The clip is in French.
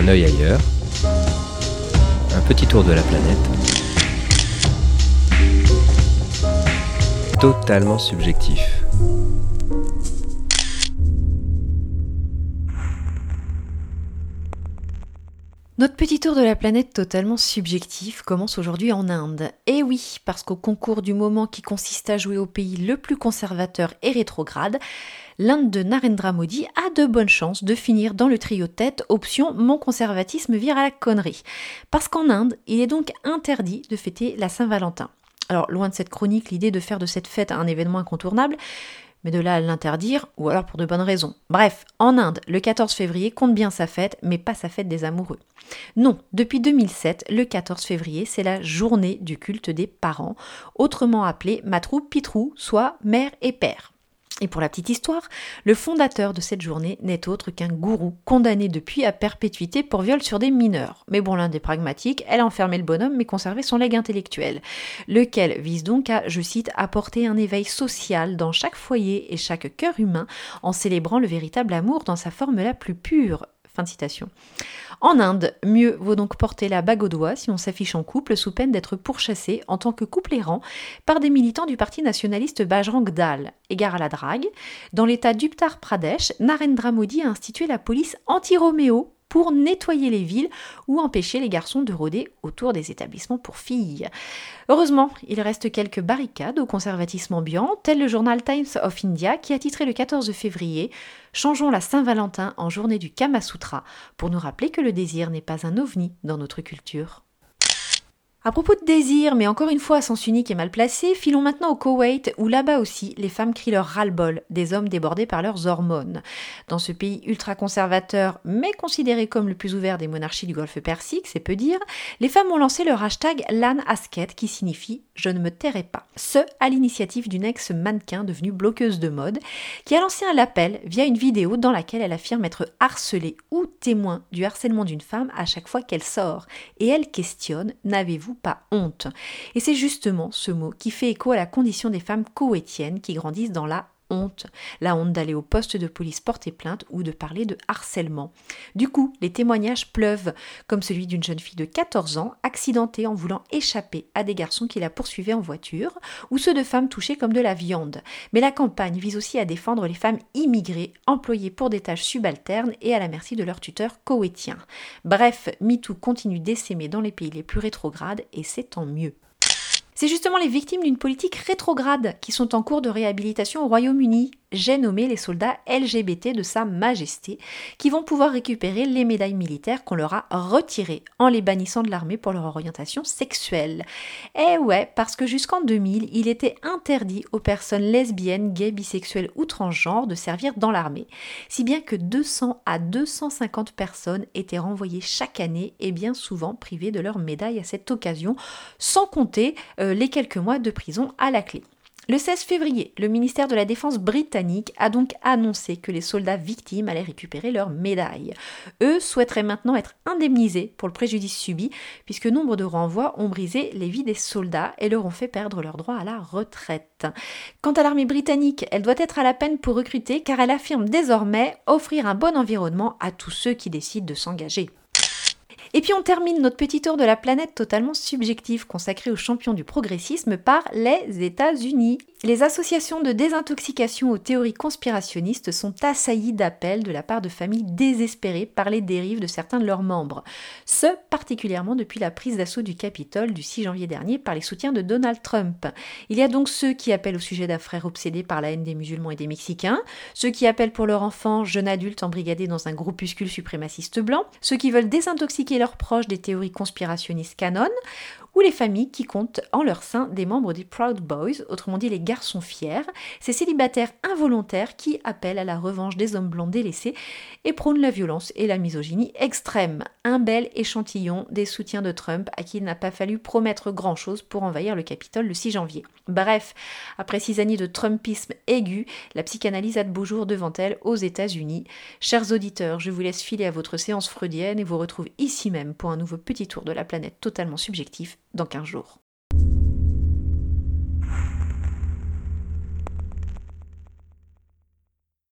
Un œil ailleurs. Un petit tour de la planète. Totalement subjectif. Notre petit tour de la planète totalement subjectif commence aujourd'hui en Inde. Et oui, parce qu'au concours du moment qui consiste à jouer au pays le plus conservateur et rétrograde, l'Inde de Narendra Modi a de bonnes chances de finir dans le trio tête option mon conservatisme vire à la connerie. Parce qu'en Inde, il est donc interdit de fêter la Saint-Valentin. Alors, loin de cette chronique, l'idée de faire de cette fête un événement incontournable, mais de là à l'interdire, ou alors pour de bonnes raisons. Bref, en Inde, le 14 février compte bien sa fête, mais pas sa fête des amoureux. Non, depuis 2007, le 14 février, c'est la journée du culte des parents, autrement appelée Matrou Pitrou, soit mère et père. Et pour la petite histoire, le fondateur de cette journée n'est autre qu'un gourou condamné depuis à perpétuité pour viol sur des mineurs. Mais bon, l'Inde est pragmatique, elle a enfermé le bonhomme mais conservé son legs intellectuel, lequel vise donc à, je cite, apporter un éveil social dans chaque foyer et chaque cœur humain en célébrant le véritable amour dans sa forme la plus pure. Fin de citation. En Inde, mieux vaut donc porter la bague au doigt si l'on s'affiche en couple sous peine d'être pourchassé en tant que couple errant par des militants du parti nationaliste Bajrang Dal. Égard à la drague, dans l'état d'Uttar Pradesh, Narendra Modi a institué la police anti-Roméo pour nettoyer les villes ou empêcher les garçons de rôder autour des établissements pour filles. Heureusement, il reste quelques barricades au conservatisme ambiant, tel le journal Times of India qui a titré le 14 février « Changeons la Saint-Valentin en journée du Kama Sutra » pour nous rappeler que le désir n'est pas un ovni dans notre culture. À propos de désir, mais encore une fois à sens unique et mal placé, filons maintenant au Koweït, où là-bas aussi, les femmes crient leur ras-le-bol des hommes débordés par leurs hormones. Dans ce pays ultra-conservateur, mais considéré comme le plus ouvert des monarchies du Golfe Persique, c'est peu dire, les femmes ont lancé leur hashtag Lan Asket, qui signifie « Je ne me tairai pas ». Ce, à l'initiative d'une ex-mannequin devenue bloqueuse de mode, qui a lancé un appel via une vidéo dans laquelle elle affirme être harcelée ou témoin du harcèlement d'une femme à chaque fois qu'elle sort. Et elle questionne « N'avez-vous pas honte ?» Et c'est justement ce mot qui fait écho à la condition des femmes koweïtiennes qui grandissent dans la honte d'aller au poste de police porter plainte ou de parler de harcèlement. Du coup, les témoignages pleuvent, comme celui d'une jeune fille de 14 ans accidentée en voulant échapper à des garçons qui la poursuivaient en voiture, ou ceux de femmes touchées comme de la viande. Mais la campagne vise aussi à défendre les femmes immigrées, employées pour des tâches subalternes et à la merci de leurs tuteurs koweïtiens. Bref, MeToo continue d'essaimer dans les pays les plus rétrogrades et c'est tant mieux. C'est justement les victimes d'une politique rétrograde qui sont en cours de réhabilitation au Royaume-Uni. J'ai nommé les soldats LGBT de Sa Majesté, qui vont pouvoir récupérer les médailles militaires qu'on leur a retirées en les bannissant de l'armée pour leur orientation sexuelle. Eh ouais, parce que jusqu'en 2000, il était interdit aux personnes lesbiennes, gays, bisexuelles ou transgenres de servir dans l'armée, si bien que 200 à 250 personnes étaient renvoyées chaque année et bien souvent privées de leur médaille à cette occasion, sans compter les quelques mois de prison à la clé. Le 16 février, le ministère de la Défense britannique a donc annoncé que les soldats victimes allaient récupérer leurs médailles. Eux souhaiteraient maintenant être indemnisés pour le préjudice subi, puisque nombre de renvois ont brisé les vies des soldats et leur ont fait perdre leur droit à la retraite. Quant à l'armée britannique, elle doit être à la peine pour recruter, car elle affirme désormais offrir un bon environnement à tous ceux qui décident de s'engager. Et puis on termine notre petit tour de la planète totalement subjectif consacré aux champions du progressisme par les États-Unis. Les associations de désintoxication aux théories conspirationnistes sont assaillies d'appels de la part de familles désespérées par les dérives de certains de leurs membres. Ce, particulièrement depuis la prise d'assaut du Capitole du 6 janvier dernier par les soutiens de Donald Trump. Il y a donc ceux qui appellent au sujet d'un frère obsédé par la haine des musulmans et des Mexicains, ceux qui appellent pour leur enfant, jeune adulte embrigadé dans un groupuscule suprémaciste blanc, ceux qui veulent désintoxiquer leurs proches des théories conspirationnistes canon, ou les familles qui comptent en leur sein des membres des Proud Boys, autrement dit les garçons fiers, ces célibataires involontaires qui appellent à la revanche des hommes blancs délaissés et prônent la violence et la misogynie extrême. Un bel échantillon des soutiens de Trump à qui il n'a pas fallu promettre grand-chose pour envahir le Capitole le 6 janvier. Bref, après 6 années de Trumpisme aigu, la psychanalyse a de beaux jours devant elle aux États-Unis. Chers auditeurs, je vous laisse filer à votre séance freudienne et vous retrouve ici même pour un nouveau petit tour de la planète totalement subjectif dans 15 jours.